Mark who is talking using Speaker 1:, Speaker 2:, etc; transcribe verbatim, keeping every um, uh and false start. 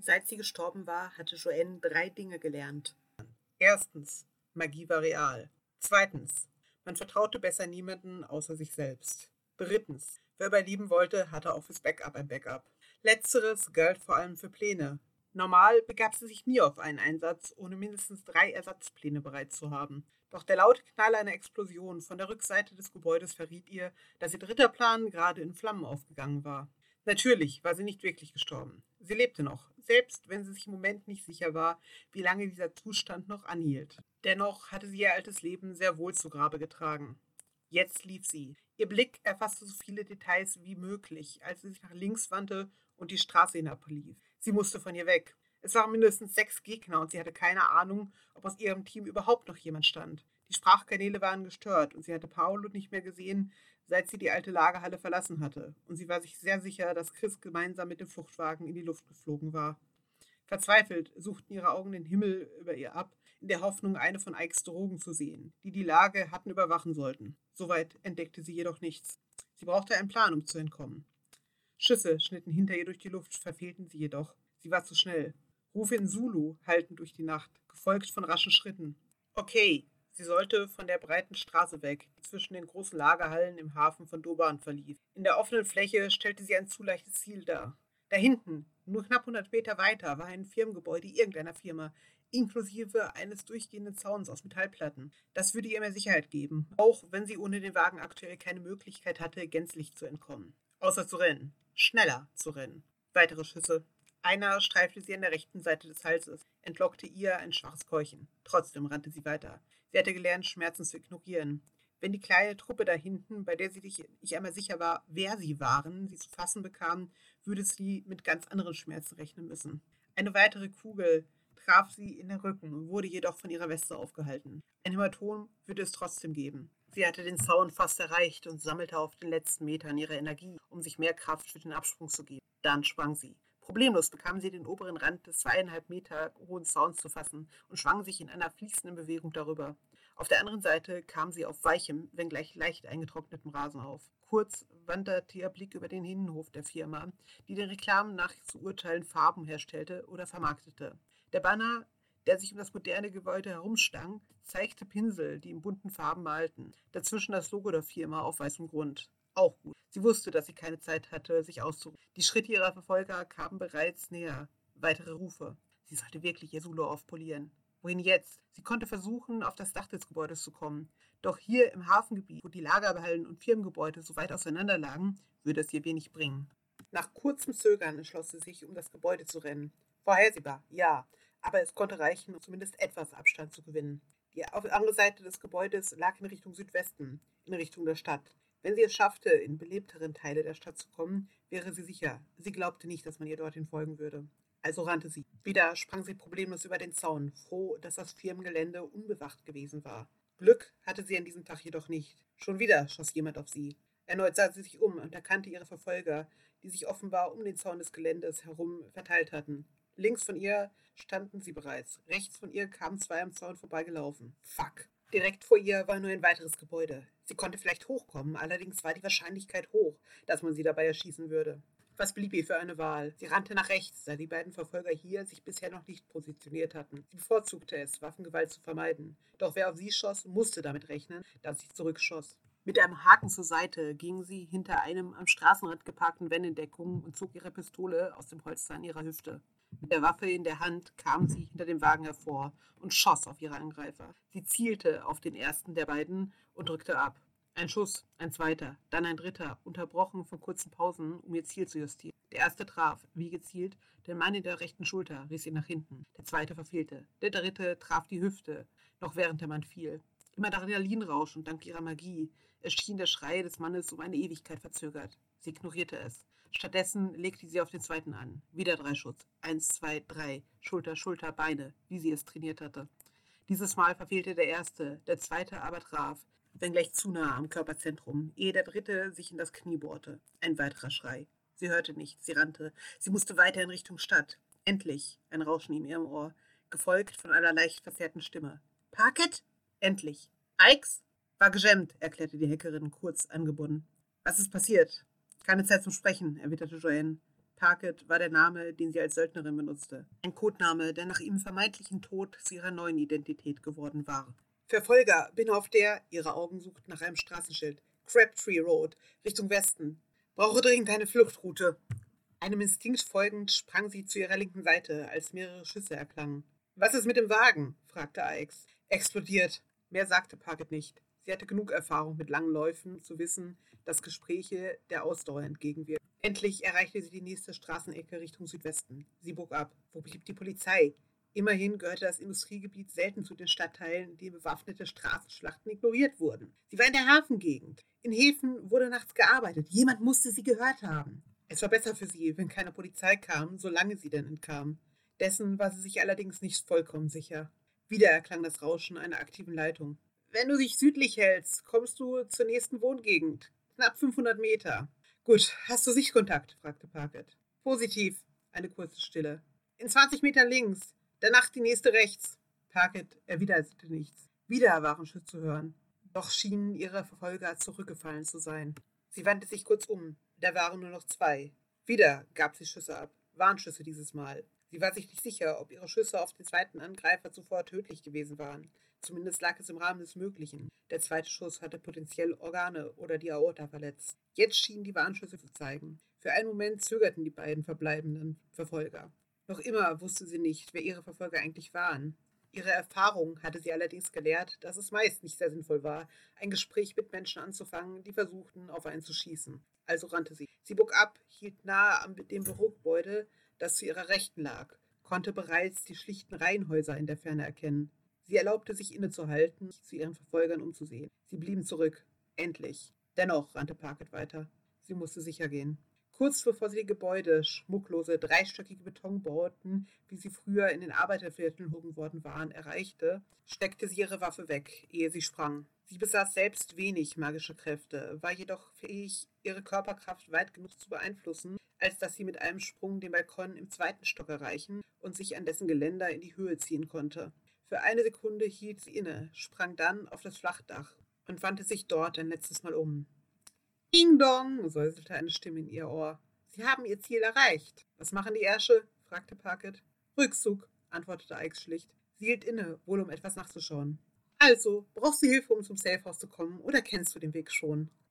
Speaker 1: Seit sie gestorben war, hatte Joanne drei Dinge gelernt.
Speaker 2: Erstens, Magie war real. Zweitens, man vertraute besser niemanden außer sich selbst. Drittens, wer überleben wollte, hatte auch fürs Backup ein Backup. Letzteres galt vor allem für Pläne. Normal begab sie sich nie auf einen Einsatz, ohne mindestens drei Ersatzpläne bereit zu haben. Doch der laute Knall einer Explosion von der Rückseite des Gebäudes verriet ihr, dass ihr dritter Plan gerade in Flammen aufgegangen war. Natürlich war sie nicht wirklich gestorben. Sie lebte noch, selbst wenn sie sich im Moment nicht sicher war, wie lange dieser Zustand noch anhielt. Dennoch hatte sie ihr altes Leben sehr wohl zu Grabe getragen. Jetzt lief sie. Ihr Blick erfasste so viele Details wie möglich, als sie sich nach links wandte und die Straße hinablief. Sie musste von ihr weg. Es waren mindestens sechs Gegner und sie hatte keine Ahnung, ob aus ihrem Team überhaupt noch jemand stand. Die Sprachkanäle waren gestört und sie hatte Paolo nicht mehr gesehen, seit sie die alte Lagerhalle verlassen hatte. Und sie war sich sehr sicher, dass Chris gemeinsam mit dem Fluchtwagen in die Luft geflogen war. Verzweifelt suchten ihre Augen den Himmel über ihr ab, in der Hoffnung, eine von Ikes Drogen zu sehen, die die Lage hatten überwachen sollten. Soweit entdeckte sie jedoch nichts. Sie brauchte einen Plan, um zu entkommen. Schüsse schnitten hinter ihr durch die Luft, verfehlten sie jedoch. Sie war zu schnell. Rufe in Zulu hallten durch die Nacht, gefolgt von raschen Schritten. Okay, sie sollte von der breiten Straße weg, die zwischen den großen Lagerhallen im Hafen von Durban verlief. In der offenen Fläche stellte sie ein zu leichtes Ziel dar. Da hinten, nur knapp hundert Meter weiter, war ein Firmengebäude irgendeiner Firma, inklusive eines durchgehenden Zauns aus Metallplatten. Das würde ihr mehr Sicherheit geben, auch wenn sie ohne den Wagen aktuell keine Möglichkeit hatte, gänzlich zu entkommen. Außer zu rennen. Schneller zu rennen. Weitere Schüsse. Einer streifte sie an der rechten Seite des Halses, entlockte ihr ein schwaches Keuchen. Trotzdem rannte sie weiter. Sie hatte gelernt, Schmerzen zu ignorieren. Wenn die kleine Truppe da hinten, bei der sie sich nicht einmal sicher war, wer sie waren, sie zu fassen bekam, würde sie mit ganz anderen Schmerzen rechnen müssen. Eine weitere Kugel traf sie in den Rücken, wurde jedoch von ihrer Weste aufgehalten. Ein Hämatom würde es trotzdem geben. Sie hatte den Zaun fast erreicht und sammelte auf den letzten Metern ihre Energie, um sich mehr Kraft für den Absprung zu geben. Dann sprang sie. Problemlos bekam sie den oberen Rand des zweieinhalb Meter hohen Zauns zu fassen und schwang sich in einer fließenden Bewegung darüber. Auf der anderen Seite kam sie auf weichem, wenngleich leicht eingetrocknetem Rasen auf. Kurz wanderte ihr Blick über den Innenhof der Firma, die den Reklamen nach zu urteilen Farben herstellte oder vermarktete. Der Banner, der sich um das moderne Gebäude herumschlang, zeigte Pinsel, die in bunten Farben malten. Dazwischen das Logo der Firma auf weißem Grund. Auch gut. Sie wusste, dass sie keine Zeit hatte, sich auszuruhen. Die Schritte ihrer Verfolger kamen bereits näher. Weitere Rufe. Sie sollte wirklich ihr Zulu aufpolieren. Wohin jetzt? Sie konnte versuchen, auf das Dach des Gebäudes zu kommen. Doch hier im Hafengebiet, wo die Lagerhallen und Firmengebäude so weit auseinander lagen, würde es ihr wenig bringen. Nach kurzem Zögern entschloss sie sich, um das Gebäude zu rennen. Vorhersehbar, ja, aber es konnte reichen, um zumindest etwas Abstand zu gewinnen. Die andere Seite des Gebäudes lag in Richtung Südwesten, in Richtung der Stadt. Wenn sie es schaffte, in belebteren Teile der Stadt zu kommen, wäre sie sicher. Sie glaubte nicht, dass man ihr dorthin folgen würde. Also rannte sie. Wieder sprang sie problemlos über den Zaun, froh, dass das Firmengelände unbewacht gewesen war. Glück hatte sie an diesem Tag jedoch nicht. Schon wieder schoss jemand auf sie. Erneut sah sie sich um und erkannte ihre Verfolger, die sich offenbar um den Zaun des Geländes herum verteilt hatten. Links von ihr standen sie bereits. Rechts von ihr kamen zwei am Zaun vorbeigelaufen. Fuck. Direkt vor ihr war nur ein weiteres Gebäude. Sie konnte vielleicht hochkommen, allerdings war die Wahrscheinlichkeit hoch, dass man sie dabei erschießen würde. Was blieb ihr für eine Wahl? Sie rannte nach rechts, da die beiden Verfolger hier sich bisher noch nicht positioniert hatten. Sie bevorzugte es, Waffengewalt zu vermeiden. Doch wer auf sie schoss, musste damit rechnen, dass sie zurückschoss. Mit einem Haken zur Seite ging sie hinter einem am Straßenrand geparkten Van in Deckung und zog ihre Pistole aus dem Holster an ihrer Hüfte. Mit der Waffe in der Hand kam sie hinter dem Wagen hervor und schoss auf ihre Angreifer. Sie zielte auf den ersten der beiden und drückte ab. Ein Schuss, ein zweiter, dann ein dritter, unterbrochen von kurzen Pausen, um ihr Ziel zu justieren. Der erste traf, wie gezielt, den Mann in der rechten Schulter, riss ihn nach hinten. Der zweite verfehlte. Der dritte traf die Hüfte, noch während der Mann fiel. Im Adrenalinrausch und dank ihrer Magie erschien der Schrei des Mannes um eine Ewigkeit verzögert. Sie ignorierte es. Stattdessen legte sie auf den zweiten an. Wieder drei Schuss. Eins, zwei, drei. Schulter, Schulter, Beine, wie sie es trainiert hatte. Dieses Mal verfehlte der erste, der zweite aber traf, wenngleich zu nah am Körperzentrum, ehe der dritte sich in das Knie bohrte. Ein weiterer Schrei. Sie hörte nichts, sie rannte. Sie musste weiter in Richtung Stadt. Endlich ein Rauschen in ihrem Ohr, gefolgt von einer leicht verzerrten Stimme. »Parket?« Endlich. »Ikes?« »War gejammt«, erklärte die Hackerin kurz angebunden. »Was ist passiert?« »Keine Zeit zum Sprechen«, erwiderte Joanne. Parkett war der Name, den sie als Söldnerin benutzte. Ein Codename, der nach ihrem vermeintlichen Tod zu ihrer neuen Identität geworden war. Verfolger, bin auf der, ihre Augen suchten nach einem Straßenschild. Crabtree Road, Richtung Westen. Brauche dringend eine Fluchtroute. Einem Instinkt folgend sprang sie zu ihrer linken Seite, als mehrere Schüsse erklangen. »Was ist mit dem Wagen?« fragte Ix. »Explodiert.« Mehr sagte Parkett nicht. Sie hatte genug Erfahrung mit langen Läufen, um zu wissen, dass Gespräche der Ausdauer entgegenwirken. Endlich erreichte sie die nächste Straßenecke Richtung Südwesten. Sie bog ab. Wo blieb die Polizei? Immerhin gehörte das Industriegebiet selten zu den Stadtteilen, in denen bewaffnete Straßenschlachten ignoriert wurden. Sie war in der Hafengegend. In Häfen wurde nachts gearbeitet. Jemand musste sie gehört haben. Es war besser für sie, wenn keine Polizei kam, solange sie denn entkam. Dessen war sie sich allerdings nicht vollkommen sicher. Wieder erklang das Rauschen einer aktiven Leitung. »Wenn du dich südlich hältst, kommst du zur nächsten Wohngegend. Knapp fünfhundert Meter.« »Gut, hast du Sichtkontakt?« fragte Parkett. »Positiv.« Eine kurze Stille. »In zwanzig Metern links. Danach die nächste rechts.« Parkett erwiderte nichts. Wieder waren Schüsse zu hören. Doch schienen ihre Verfolger zurückgefallen zu sein. Sie wandte sich kurz um. Da waren nur noch zwei. Wieder gab sie Schüsse ab. Warnschüsse dieses Mal. Sie war sich nicht sicher, ob ihre Schüsse auf den zweiten Angreifer zuvor tödlich gewesen waren. Zumindest lag es im Rahmen des Möglichen. Der zweite Schuss hatte potenziell Organe oder die Aorta verletzt. Jetzt schienen die Warnschüsse zu zeigen. Für einen Moment zögerten die beiden verbleibenden Verfolger. Noch immer wusste sie nicht, wer ihre Verfolger eigentlich waren. Ihre Erfahrung hatte sie allerdings gelehrt, dass es meist nicht sehr sinnvoll war, ein Gespräch mit Menschen anzufangen, die versuchten, auf einen zu schießen. Also rannte sie. Sie bog ab, hielt nahe an dem Bürogebäude, das zu ihrer Rechten lag, konnte bereits die schlichten Reihenhäuser in der Ferne erkennen. Sie erlaubte sich innezuhalten, sich zu ihren Verfolgern umzusehen. Sie blieben zurück. Endlich. Dennoch rannte Parkett weiter. Sie musste sicher gehen. Kurz bevor sie die Gebäude, schmucklose, dreistöckige Betonbauten, wie sie früher in den Arbeitervierteln hoben worden waren, erreichte, steckte sie ihre Waffe weg, ehe sie sprang. Sie besaß selbst wenig magische Kräfte, war jedoch fähig, ihre Körperkraft weit genug zu beeinflussen, als dass sie mit einem Sprung den Balkon im zweiten Stock erreichen und sich an dessen Geländer in die Höhe ziehen konnte. Für eine Sekunde hielt sie inne, sprang dann auf das Flachdach und wandte sich dort ein letztes Mal um. »Ding dong«, säuselte eine Stimme in ihr Ohr. »Sie haben ihr Ziel erreicht.« »Was machen die Ärsche?« fragte Parkett. »Rückzug«, antwortete Ix schlicht. Sie hielt inne, wohl um etwas nachzuschauen. »Also, brauchst du Hilfe, um zum Safehouse zu kommen, oder kennst du den Weg schon?«